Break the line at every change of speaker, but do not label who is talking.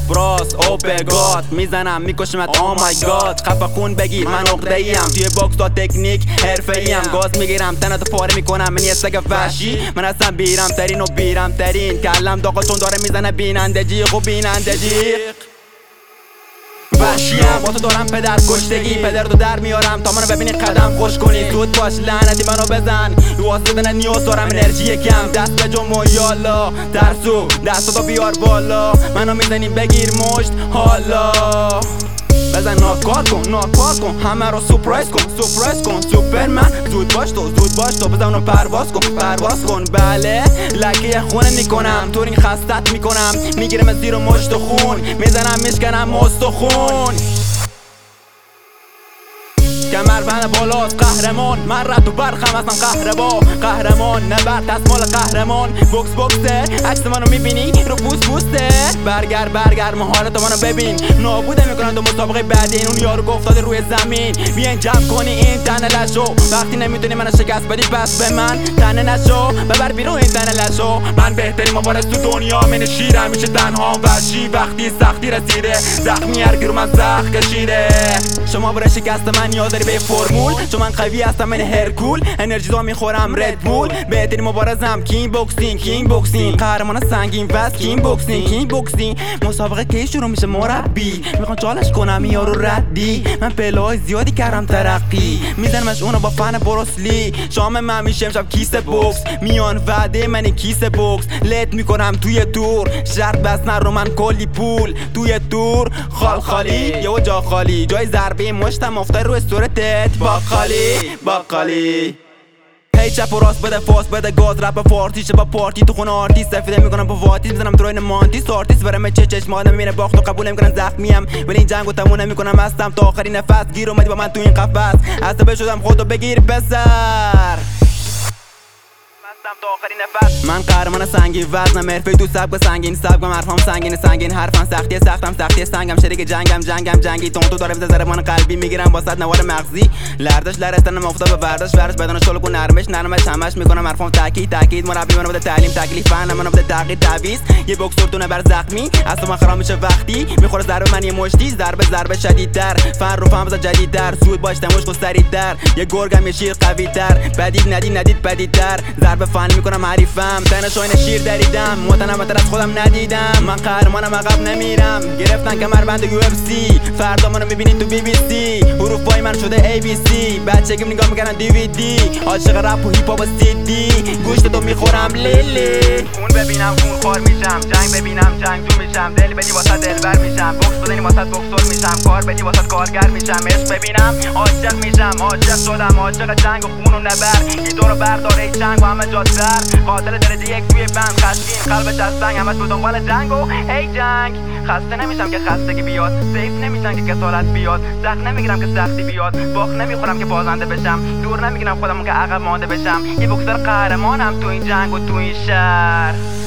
براس اوپگات میزنم میکشمت oh my god. خفه خون بگیر من عقده‌ایم، توی باکس تا تکنیک حرفه‌ایم. گاز میگیرم تنتو پاره میکنم، من یه سگ وحشی، من اصلا بیرم ترین و بیرم ترین. کلم داغا چون داره میزنه بیننده جیغ و بیننده جیغ. وحشیم با تو دارم پدر کشتگی، پدر تو در میارم تا منو ببینی قدم خوش کنی. زود باش لعنتی منو بزن، واسه نیاز دارم انرژی کم. دست به جمع یالا ترسو دستاتو بیار بالا، منو میزنی بگیر مشت حالا. بزن ناکار کن همه رو سپرایز کن سوپرمن. زود باش تو بزن و پرواز کن. بله لکه خونه میکنم تو این خستت میکنم، میگیرم زیر مشت و خون، میزنم میشکنم مستخون. کمربند بالاست قهرمان، من رد و برخم هستم قهرمان نبرد دستمال قهرمان. بوکسه عکس منو میبینی رو پوسته. برگر مهارت منو ببین، نابوده میکنن تو مسابقه بعدین. اون یارو گفتاده روی زمین بیاین جمع کنی این تنه لشو. وقتی نمیتونی منو شکست بدی پس به من تنه نشو، ببر بیرون این تنه لشو. من بهترین مبارز تو دنیا، من شیرم میشه تنها وحشی وقتی سختی رسیده. زخمی هرگیرو من زخم کشیده. شما برای شکست من یاد داری به فرمول، چون من قوی هستم من هرکول. انرژی دو میخورم ردبول، بهترین مبارزم کینگ بوکسینگ. قهرمان سنگین وز کینگ بوکسینگ. مسابقه کی شروع میشه مربی، میخوام چالش کنم یارو ردی. من پله‌های زیادی کردم ترقی، میزنمش اونو با فن بروسلی. شام من میشه امشب کیسه بوکس، میان وعده من کیسه بوکس. لت میکنم توی تور، شرط بسن رو من کلی پول. توی تور خال خالی یه جا خالی، جای ضربه مشتم افتاد رو صورتت باقالی. هی چپ و راست بده فاس بده گاز، رپ فارسی شه با پارتی تو خونه آرتیست. سفیده میکنم با واتیس، میزنم تو روین مانتیس آرتیست. برم چشم آدم میبینه باخت و قبول نمیکنن زخمیم، ولی این جنگو تموم نمیکنم. هستم تا آخرین نفس، گیر اومدی با من تو این قفس. عصبی شدم خودتو بگیر پسر، تا آخرین نفس. من قهرمان سنگین وزنم، حرفه تو سبک سنگین سبکم. حرفام سنگین حرفم سختی سنگم. شریک جنگی تو داره بزنه ضربان قلبی میگیرم با صد نوار مغزی. لردش لرستنم افتاد به ورزش بدن شلوغ و نرمش همش میکنم. حرفام تاکید مربی منو بده تعلیم تکلیف، فن منو بده تغییر تعویض. یه بوکسور تو نبر زخمی اصلا من خراب میشه وقتی میخوره ضربه من یه مشتی. ضربه شدیدتر، فن رو فهم بزن جدیدتر. زود باش تموش کن سریعتر، یه گرگم یه شیر قوی‌تر. ندید بدیدتر، ضربه فن میکنم حریفم. تنش این شیر دریدم، متنوع‌تر از خودم ندیدم. من قهرمانم عقب نمیرم، گرفتن کمربند UFC. فردا منو میبینید تو BBC، حروف پای من شده ABC. بچگیم نگاه میکردن DVD، عاشق رپ و هیپ هاپ و CD. گوشت تو میخورم لیلی، خون ببینم خون خوار میشم. جنگ ببینم جنگجو میشم. دل بدی واسه دلبر میشم، بوکس بدی واسه بوکسور میشم. کار بدی واسه کارگر میشم. عشق ببینم عاشق میشم، عاشق شدم. عاشق جنگ و خون و نبر، یه دورو بردار ای جنگ و همه جا سر. قاتل درجه یک توی بند، خشمگین قلب دستنگ، همش به دنبال جنگ و ای جنگ. خسته نمیشم که خستگی بیاد، سیف نمیشم که کسالت بیاد. سخت نمیگیرم که سختی بیاد، باخت نمیخورم که بازنده بشم. دور نمیگیرم خودمون که عقب مانده بشم. یه بوکسر قهرمانم تو این جنگ و تو این شهر.